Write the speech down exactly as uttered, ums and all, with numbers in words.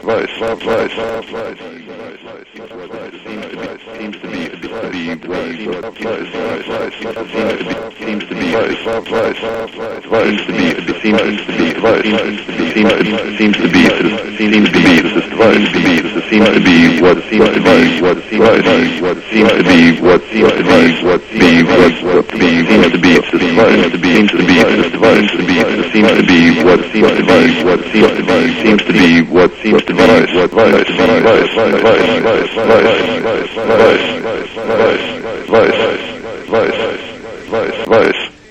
Vice, vice, vice, vice, seems to be, seems to be, to be, vice, vice, vice, seems to be, vice, vice, vice, seems to be, seems to be, vice, seems to be, seems to be, seems to be, this is vice, this seems to be what seems to be, what seems to be, what seems to be, what seems to be, what be, what be, seems to be, this vice, to be, seems to be, this device, to be, seems to be, what seems to be, what seems to be, seems to be, what seems to be, what vice, vice, vice, vice, vice, vice, vice, vice, vice, vice, vice, vice, vice, vice.